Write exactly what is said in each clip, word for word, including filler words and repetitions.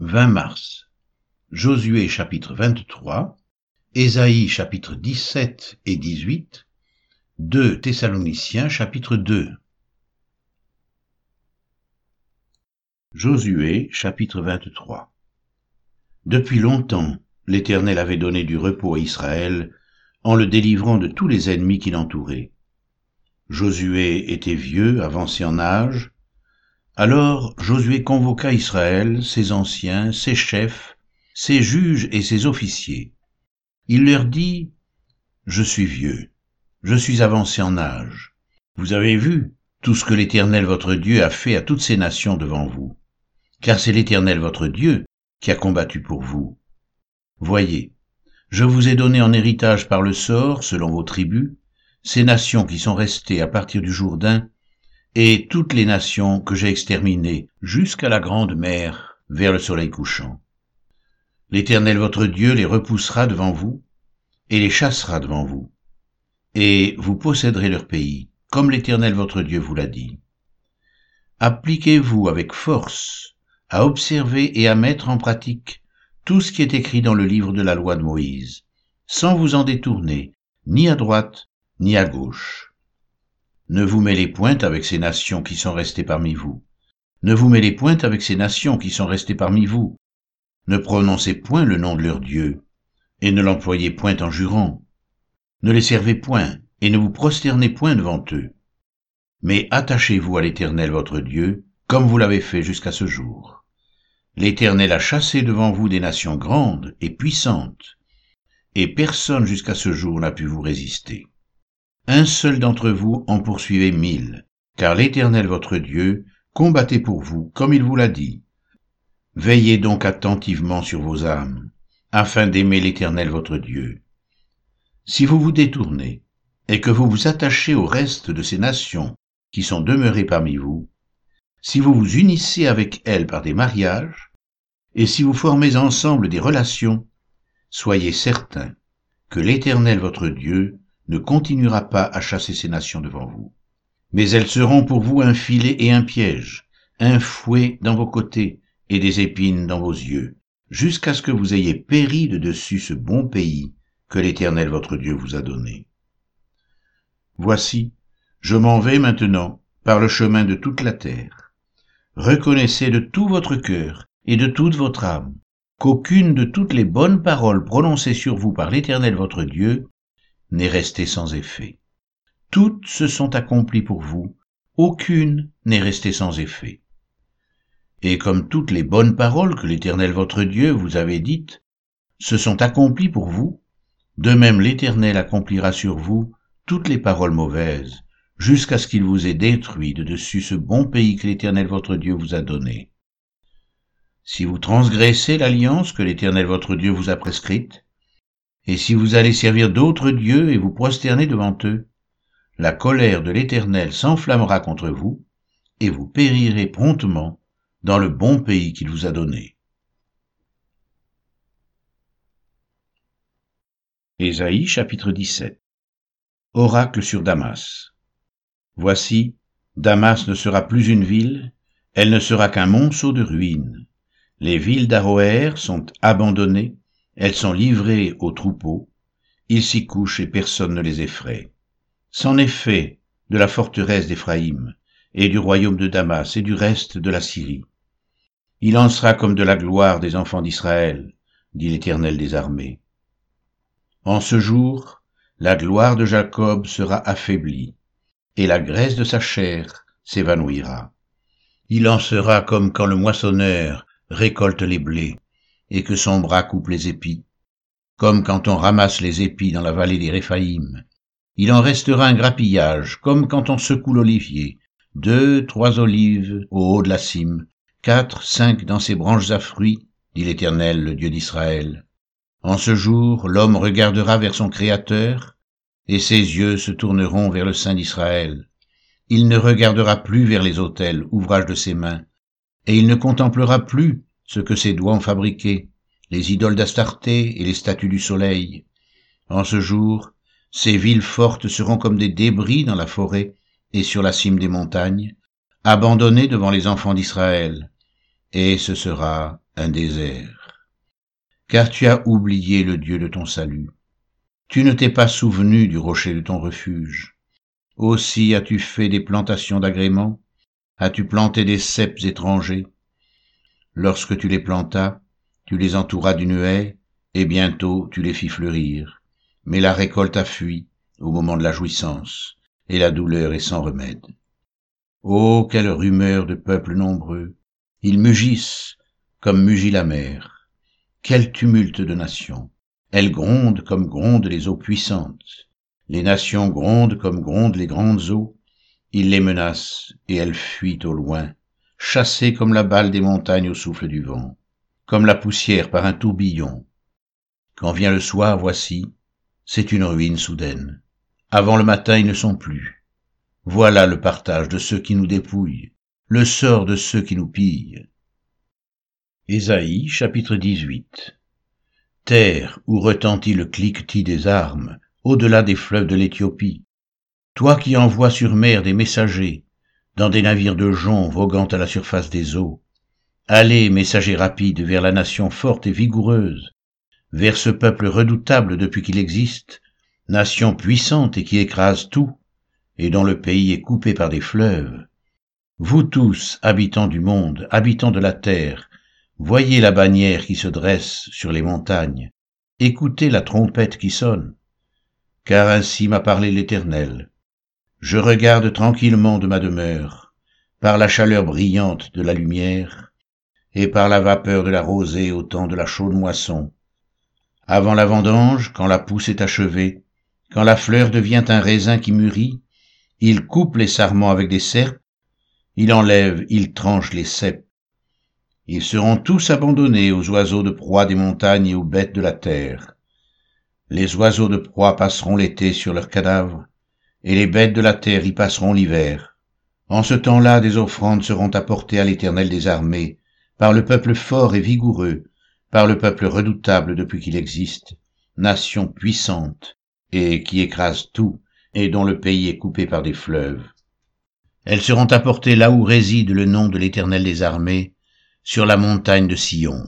vingt mars. Josué chapitre vingt-trois, Ésaïe chapitre dix-sept et dix-huit, deux Thessaloniciens chapitre deux. Josué chapitre vingt-trois. Depuis longtemps, l'Éternel avait donné du repos à Israël en le délivrant de tous les ennemis qui l'entouraient. Josué était vieux, avancé en âge. Alors Josué convoqua Israël, ses anciens, ses chefs, ses juges et ses officiers. Il leur dit : « Je suis vieux, je suis avancé en âge. Vous avez vu tout ce que l'Éternel votre Dieu a fait à toutes ces nations devant vous, car c'est l'Éternel votre Dieu qui a combattu pour vous. Voyez, je vous ai donné en héritage par le sort, selon vos tribus, ces nations qui sont restées à partir du Jourdain, et toutes les nations que j'ai exterminées jusqu'à la grande mer, vers le soleil couchant. L'Éternel votre Dieu les repoussera devant vous, et les chassera devant vous, et vous posséderez leur pays, comme l'Éternel votre Dieu vous l'a dit. Appliquez-vous avec force à observer et à mettre en pratique tout ce qui est écrit dans le livre de la loi de Moïse, sans vous en détourner, ni à droite, ni à gauche. Ne vous mêlez point avec ces nations qui sont restées parmi vous. Ne vous mêlez point avec ces nations qui sont restées parmi vous. Ne prononcez point le nom de leur Dieu, et ne l'employez point en jurant. Ne les servez point, et ne vous prosternez point devant eux. Mais attachez-vous à l'Éternel votre Dieu, comme vous l'avez fait jusqu'à ce jour. L'Éternel a chassé devant vous des nations grandes et puissantes, et personne jusqu'à ce jour n'a pu vous résister. Un seul d'entre vous en poursuivait mille, car l'Éternel votre Dieu combattait pour vous, comme il vous l'a dit. Veillez donc attentivement sur vos âmes, afin d'aimer l'Éternel votre Dieu. Si vous vous détournez, et que vous vous attachez au reste de ces nations qui sont demeurées parmi vous, si vous vous unissez avec elles par des mariages, et si vous formez ensemble des relations, soyez certains que l'Éternel votre Dieu ne continuera pas à chasser ces nations devant vous. Mais elles seront pour vous un filet et un piège, un fouet dans vos côtés et des épines dans vos yeux, jusqu'à ce que vous ayez péri de dessus ce bon pays que l'Éternel votre Dieu vous a donné. Voici, je m'en vais maintenant par le chemin de toute la terre. Reconnaissez de tout votre cœur et de toute votre âme qu'aucune de toutes les bonnes paroles prononcées sur vous par l'Éternel votre Dieu n'est restée sans effet. Toutes se sont accomplies pour vous, aucune n'est restée sans effet. Et comme toutes les bonnes paroles que l'Éternel votre Dieu vous avait dites se sont accomplies pour vous, de même l'Éternel accomplira sur vous toutes les paroles mauvaises, jusqu'à ce qu'il vous ait détruit de dessus ce bon pays que l'Éternel votre Dieu vous a donné. Si vous transgressez l'alliance que l'Éternel votre Dieu vous a prescrite, et si vous allez servir d'autres dieux et vous prosterner devant eux, la colère de l'Éternel s'enflammera contre vous, et vous périrez promptement dans le bon pays qu'il vous a donné. Ésaïe chapitre dix-sept. Oracle sur Damas. Voici, Damas ne sera plus une ville, elle ne sera qu'un monceau de ruines. Les villes d'Aroër sont abandonnées, elles sont livrées aux troupeaux, ils s'y couchent et personne ne les effraie. C'en est fait de la forteresse d'Éphraïm, et du royaume de Damas, et du reste de la Syrie. Il en sera comme de la gloire des enfants d'Israël, dit l'Éternel des armées. En ce jour, la gloire de Jacob sera affaiblie, et la graisse de sa chair s'évanouira. Il en sera comme quand le moissonneur récolte les blés, et que son bras coupe les épis, comme quand on ramasse les épis dans la vallée des Réphaïm. Il en restera un grappillage, comme quand on secoue l'olivier, deux, trois olives au haut de la cime, quatre, cinq dans ses branches à fruits, dit l'Éternel, le Dieu d'Israël. En ce jour, l'homme regardera vers son Créateur, et ses yeux se tourneront vers le Saint d'Israël. Il ne regardera plus vers les autels, ouvrage de ses mains, et il ne contemplera plus ce que ses doigts ont fabriqué, les idoles d'Astarté et les statues du soleil. En ce jour, ces villes fortes seront comme des débris dans la forêt et sur la cime des montagnes, abandonnées devant les enfants d'Israël, et ce sera un désert. Car tu as oublié le Dieu de ton salut. Tu ne t'es pas souvenu du rocher de ton refuge. Aussi as-tu fait des plantations d'agréments? As-tu planté des ceps étrangers? Lorsque tu les plantas, tu les entouras d'une haie, et bientôt tu les fis fleurir. Mais la récolte a fui au moment de la jouissance, et la douleur est sans remède. Oh, quelle rumeur de peuples nombreux! Ils mugissent comme mugit la mer. Quel tumulte de nations! Elles grondent comme grondent les eaux puissantes. Les nations grondent comme grondent les grandes eaux. Ils les menacent, et elles fuient au loin, chassées comme la balle des montagnes au souffle du vent, comme la poussière par un tourbillon. Quand vient le soir, voici, c'est une ruine soudaine. Avant le matin, ils ne sont plus. Voilà le partage de ceux qui nous dépouillent, le sort de ceux qui nous pillent. Ésaïe, chapitre dix-huit. Terre où retentit le cliquetis des armes, au-delà des fleuves de l'Éthiopie, toi qui envoies sur mer des messagers, dans des navires de joncs voguant à la surface des eaux, allez, messagers rapides, vers la nation forte et vigoureuse, vers ce peuple redoutable depuis qu'il existe, nation puissante et qui écrase tout, et dont le pays est coupé par des fleuves. Vous tous, habitants du monde, habitants de la terre, voyez la bannière qui se dresse sur les montagnes, écoutez la trompette qui sonne. Car ainsi m'a parlé l'Éternel. Je regarde tranquillement de ma demeure, par la chaleur brillante de la lumière, et par la vapeur de la rosée au temps de la chaude moisson. Avant la vendange, quand la pousse est achevée, quand la fleur devient un raisin qui mûrit, il coupe les sarments avec des serpes, il enlève, il tranche les ceps. Ils seront tous abandonnés aux oiseaux de proie des montagnes et aux bêtes de la terre. Les oiseaux de proie passeront l'été sur leurs cadavres, et les bêtes de la terre y passeront l'hiver. En ce temps-là, des offrandes seront apportées à l'Éternel des armées, par le peuple fort et vigoureux, par le peuple redoutable depuis qu'il existe, nation puissante, et qui écrase tout, et dont le pays est coupé par des fleuves. Elles seront apportées là où réside le nom de l'Éternel des armées, sur la montagne de Sion.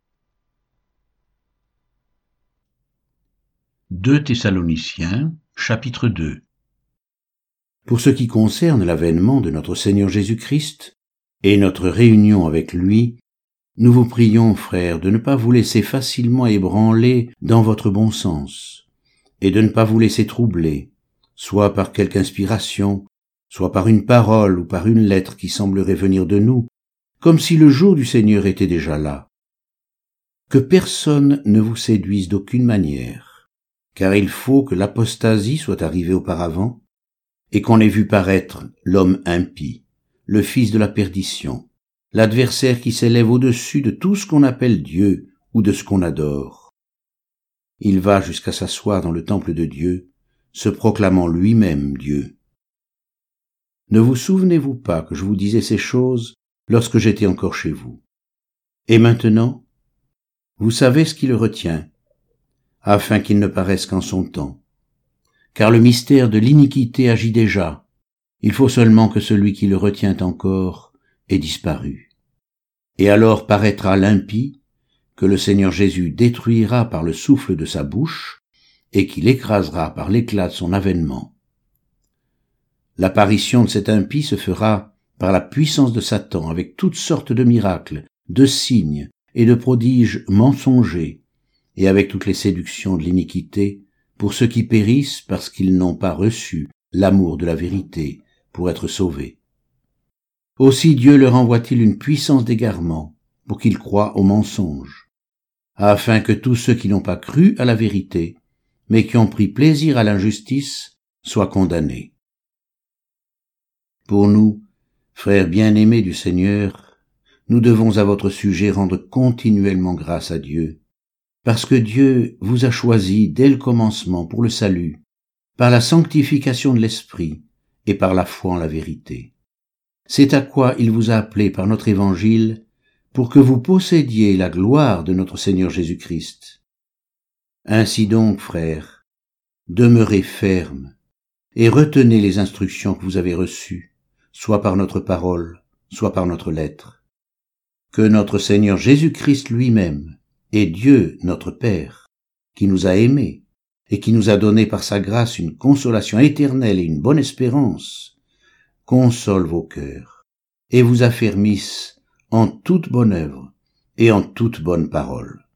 deux Thessaloniciens, chapitre deux. Pour ce qui concerne l'avènement de notre Seigneur Jésus-Christ et notre réunion avec lui, nous vous prions, frères, de ne pas vous laisser facilement ébranler dans votre bon sens, et de ne pas vous laisser troubler, soit par quelque inspiration, soit par une parole ou par une lettre qui semblerait venir de nous, comme si le jour du Seigneur était déjà là. Que personne ne vous séduise d'aucune manière, car il faut que l'apostasie soit arrivée auparavant, et qu'on ait vu paraître l'homme impie, le fils de la perdition, l'adversaire qui s'élève au-dessus de tout ce qu'on appelle Dieu ou de ce qu'on adore. Il va jusqu'à s'asseoir dans le temple de Dieu, se proclamant lui-même Dieu. Ne vous souvenez-vous pas que je vous disais ces choses lorsque j'étais encore chez vous? Et maintenant, vous savez ce qui le retient, afin qu'il ne paraisse qu'en son temps. Car le mystère de l'iniquité agit déjà. Il faut seulement que celui qui le retient encore ait disparu. Et alors paraîtra l'impie, que le Seigneur Jésus détruira par le souffle de sa bouche, et qu'il écrasera par l'éclat de son avènement. L'apparition de cet impie se fera par la puissance de Satan, avec toutes sortes de miracles, de signes et de prodiges mensongers, et avec toutes les séductions de l'iniquité, pour ceux qui périssent parce qu'ils n'ont pas reçu l'amour de la vérité pour être sauvés. Aussi Dieu leur envoie-t-il une puissance d'égarement pour qu'ils croient au mensonge, afin que tous ceux qui n'ont pas cru à la vérité, mais qui ont pris plaisir à l'injustice, soient condamnés. Pour nous, frères bien-aimés du Seigneur, nous devons à votre sujet rendre continuellement grâce à Dieu, parce que Dieu vous a choisi dès le commencement pour le salut, par la sanctification de l'Esprit et par la foi en la vérité. C'est à quoi il vous a appelé par notre évangile, pour que vous possédiez la gloire de notre Seigneur Jésus-Christ. Ainsi donc, frères, demeurez fermes et retenez les instructions que vous avez reçues, soit par notre parole, soit par notre lettre. que notre Seigneur Jésus-Christ lui-même et Dieu notre Père, qui nous a aimés et qui nous a donné par sa grâce une consolation éternelle et une bonne espérance, console vos cœurs et vous affermisse en toute bonne œuvre et en toute bonne parole.